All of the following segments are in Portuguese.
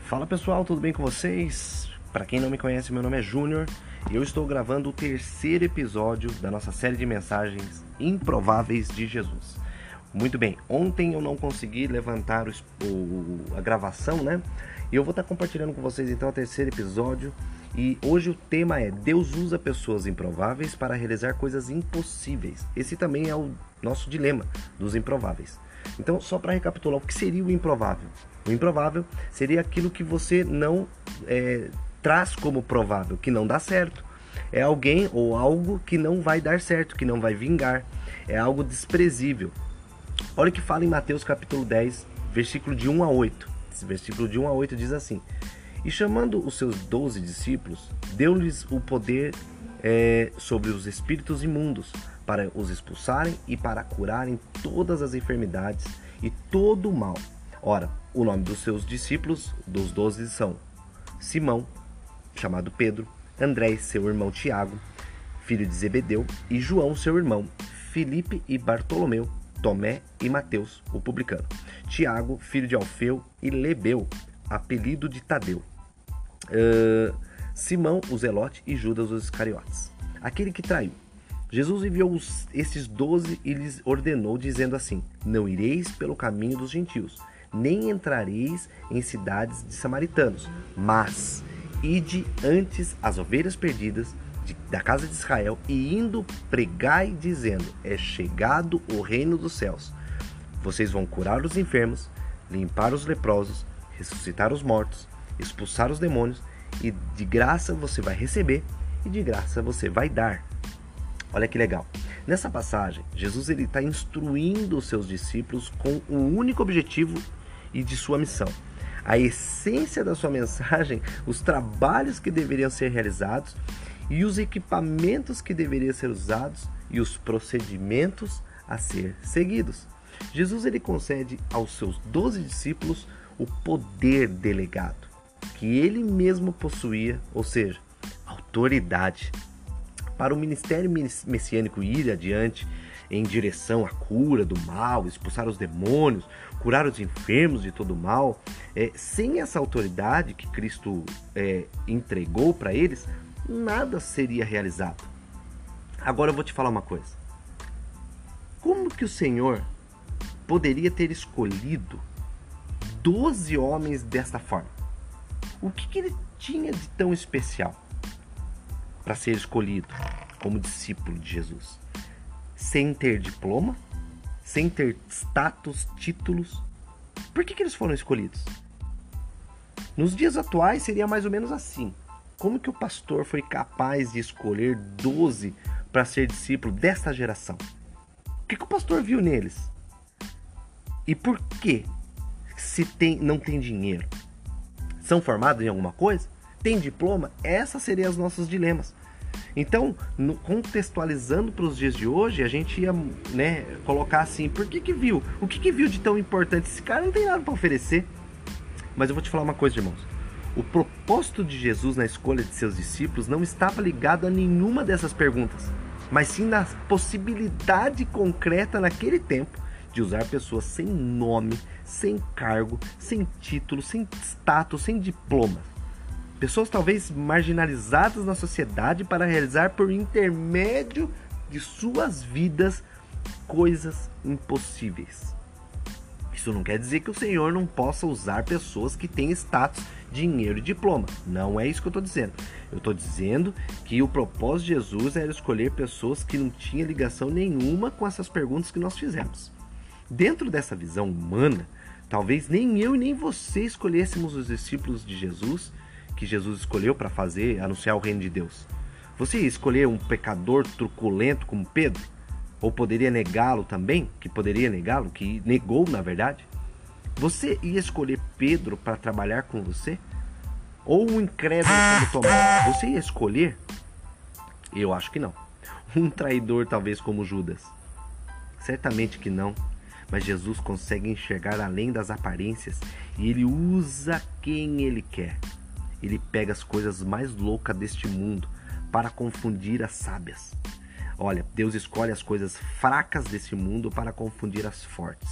Fala pessoal, tudo bem com vocês? Para quem não me conhece, meu nome é Júnior e eu estou gravando o terceiro episódio da nossa série de mensagens improváveis de Jesus. Muito bem, ontem eu não consegui levantar a gravação, né? E eu vou estar compartilhando com vocês então o terceiro episódio. E hoje o tema é: Deus usa pessoas improváveis para realizar coisas impossíveis. Esse também é o nosso dilema dos improváveis. Então, só para recapitular, o que seria o improvável? O improvável seria aquilo que você não traz como provável, que não dá certo. É alguém ou algo que não vai dar certo, que não vai vingar. É algo desprezível. Olha o que fala em Mateus capítulo 10, versículo de 1 a 8. Esse versículo de 1 a 8 diz assim: E chamando os seus 12 discípulos, deu-lhes o poder sobre os espíritos imundos, para os expulsarem e para curarem todas as enfermidades e todo o mal. Ora, o nome dos seus discípulos, dos 12, são Simão, chamado Pedro, André, seu irmão Tiago, filho de Zebedeu, e João, seu irmão, Filipe e Bartolomeu, Tomé e Mateus, o publicano, Tiago, filho de Alfeu, e Lebeu, apelido de Tadeu, Simão, o Zelote, e Judas, os Iscariotes, aquele que traiu. Jesus enviou esses 12 e lhes ordenou, dizendo assim: Não ireis pelo caminho dos gentios, nem entrareis em cidades de samaritanos, mas ide antes as ovelhas perdidas da casa de Israel, e indo pregai, dizendo: É chegado o reino dos céus. Vocês vão curar os enfermos, limpar os leprosos, ressuscitar os mortos, expulsar os demônios, e de graça você vai receber, e de graça você vai dar. Olha que legal. Nessa passagem, Jesus está instruindo os seus discípulos com um único objetivo e de sua missão. A essência da sua mensagem, os trabalhos que deveriam ser realizados e os equipamentos que deveriam ser usados e os procedimentos a ser seguidos. Jesus concede aos seus 12 discípulos o poder delegado, que ele mesmo possuía, ou seja, autoridade, para o ministério messiânico ir adiante em direção à cura do mal, expulsar os demônios, curar os enfermos de todo o mal. Sem essa autoridade que Cristo entregou para eles, nada seria realizado. Agora eu vou te falar uma coisa. Como que o Senhor poderia ter escolhido 12 homens desta forma? O que ele tinha de tão especial para ser escolhido como discípulo de Jesus? Sem ter diploma, sem ter status, títulos. Por que eles foram escolhidos? Nos dias atuais seria mais ou menos assim. Como que o pastor foi capaz de escolher 12 para ser discípulo desta geração? O que o pastor viu neles? E por que não tem dinheiro? São formados em alguma coisa? Tem diploma? Essas seriam os nossos dilemas. Então, contextualizando para os dias de hoje, a gente ia colocar assim: por que viu? O que viu de tão importante? Esse cara não tem nada para oferecer. Mas eu vou te falar uma coisa, irmãos. O propósito de Jesus na escolha de seus discípulos não estava ligado a nenhuma dessas perguntas, mas sim na possibilidade concreta naquele tempo de usar pessoas sem nome, sem cargo, sem título, sem status, sem diploma. Pessoas talvez marginalizadas na sociedade para realizar por intermédio de suas vidas coisas impossíveis. Isso não quer dizer que o Senhor não possa usar pessoas que têm status, dinheiro e diploma. Não é isso que eu estou dizendo. Eu estou dizendo que o propósito de Jesus era escolher pessoas que não tinham ligação nenhuma com essas perguntas que nós fizemos. Dentro dessa visão humana, talvez nem eu e nem você escolhêssemos os discípulos de Jesus, que Jesus escolheu para anunciar o reino de Deus. Você ia escolher um pecador truculento como Pedro? Ou poderia negá-lo também? Que poderia negá-lo? Que negou, na verdade? Você ia escolher Pedro para trabalhar com você? Ou um incrédulo como Tomé? Você ia escolher? Eu acho que não. Um traidor talvez como Judas? Certamente que não. Mas Jesus consegue enxergar além das aparências e ele usa quem ele quer. Ele pega as coisas mais loucas deste mundo para confundir as sábias. Olha, Deus escolhe as coisas fracas desse mundo para confundir as fortes.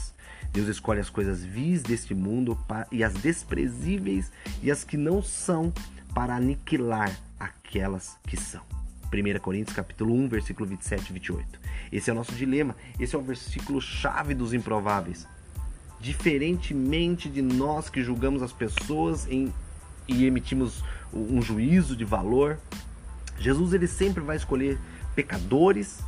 Deus escolhe as coisas vis deste mundo e as desprezíveis e as que não são para aniquilar aquelas que são. 1 Coríntios capítulo 1, versículo 27 e 28. Esse é o nosso dilema, esse é o versículo chave dos improváveis. Diferentemente de nós que julgamos as pessoas e emitimos um juízo de valor, Jesus ele sempre vai escolher pecadores,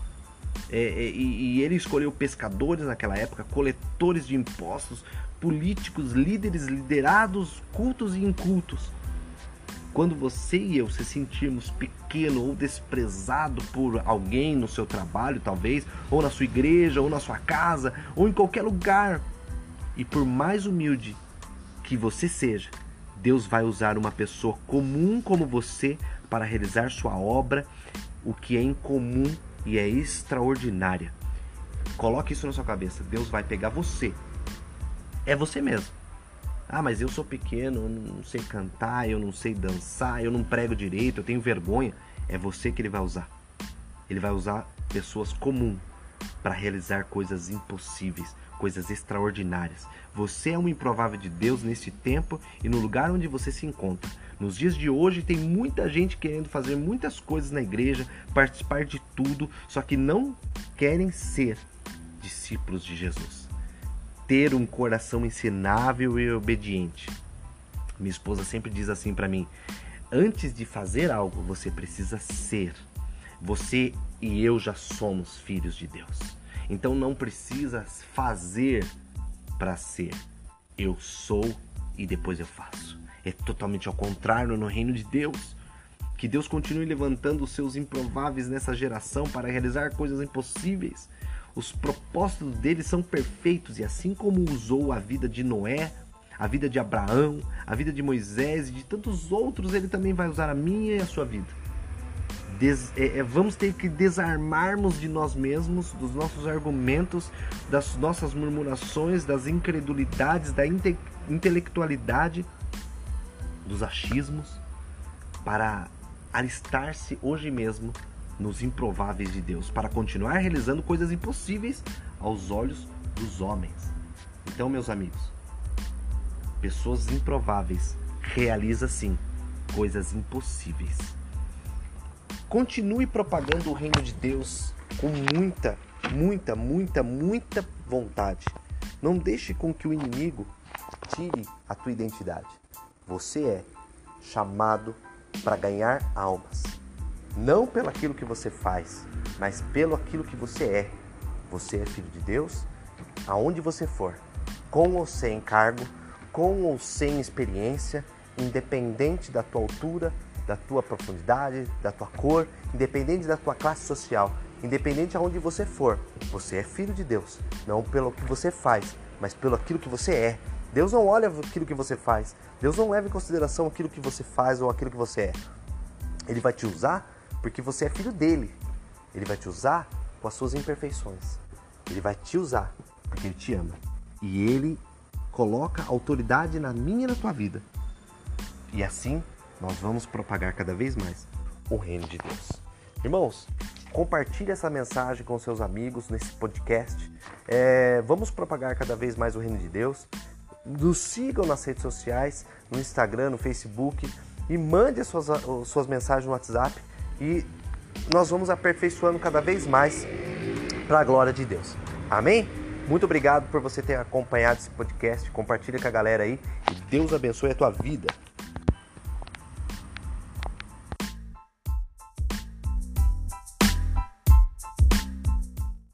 e ele escolheu pescadores naquela época, coletores de impostos, políticos, líderes, liderados, cultos e incultos. Quando você e eu se sentirmos pequeno ou desprezado por alguém no seu trabalho, talvez, ou na sua igreja, ou na sua casa, ou em qualquer lugar, e por mais humilde que você seja, Deus vai usar uma pessoa comum como você para realizar sua obra, o que é incomum e é extraordinária. Coloque isso na sua cabeça. Deus vai pegar você. É você mesmo. Ah, mas eu sou pequeno, eu não sei cantar, eu não sei dançar, eu não prego direito, eu tenho vergonha. É você que ele vai usar. Ele vai usar pessoas comuns para realizar coisas impossíveis, coisas extraordinárias. Você é um improvável de Deus neste tempo e no lugar onde você se encontra. Nos dias de hoje tem muita gente querendo fazer muitas coisas na igreja, participar de tudo, só que não querem ser discípulos de Jesus. Ter um coração ensinável e obediente. Minha esposa sempre diz assim para mim: antes de fazer algo, você precisa ser. Você e eu já somos filhos de Deus. Então não precisa fazer para ser. Eu sou e depois eu faço. É totalmente ao contrário no reino de Deus. Que Deus continue levantando os seus improváveis nessa geração para realizar coisas impossíveis. Os propósitos dele são perfeitos e assim como usou a vida de Noé, a vida de Abraão, a vida de Moisés e de tantos outros, ele também vai usar a minha e a sua vida. Vamos ter que desarmarmos de nós mesmos, dos nossos argumentos, das nossas murmurações, das incredulidades, da intelectualidade, dos achismos, para alistar-se hoje mesmo nos improváveis de Deus, para continuar realizando coisas impossíveis aos olhos dos homens. Então, meus amigos, pessoas improváveis realizam sim coisas impossíveis. Continue propagando o reino de Deus com muita vontade. Não deixe com que o inimigo tire a tua identidade. Você é chamado para ganhar almas. Não pelo aquilo que você faz, mas pelo aquilo que você é. Você é filho de Deus, aonde você for, com ou sem cargo, com ou sem experiência, independente da tua altura, da tua profundidade, da tua cor, independente da tua classe social, independente aonde você for, você é filho de Deus, não pelo que você faz, mas pelo aquilo que você é. Deus não olha aquilo que você faz, Deus não leva em consideração aquilo que você faz ou aquilo que você é. Ele vai te usar porque você é filho dele. Ele vai te usar com as suas imperfeições. Ele vai te usar porque ele te ama. E ele coloca autoridade na minha e na tua vida. E assim nós vamos propagar cada vez mais o reino de Deus. Irmãos, compartilhe essa mensagem com seus amigos nesse podcast. Vamos propagar cada vez mais o reino de Deus. Nos sigam nas redes sociais, no Instagram, no Facebook, e mande as suas mensagens no WhatsApp e nós vamos aperfeiçoando cada vez mais para a glória de Deus. Amém? Muito obrigado por você ter acompanhado esse podcast. Compartilha com a galera aí e Deus abençoe a tua vida.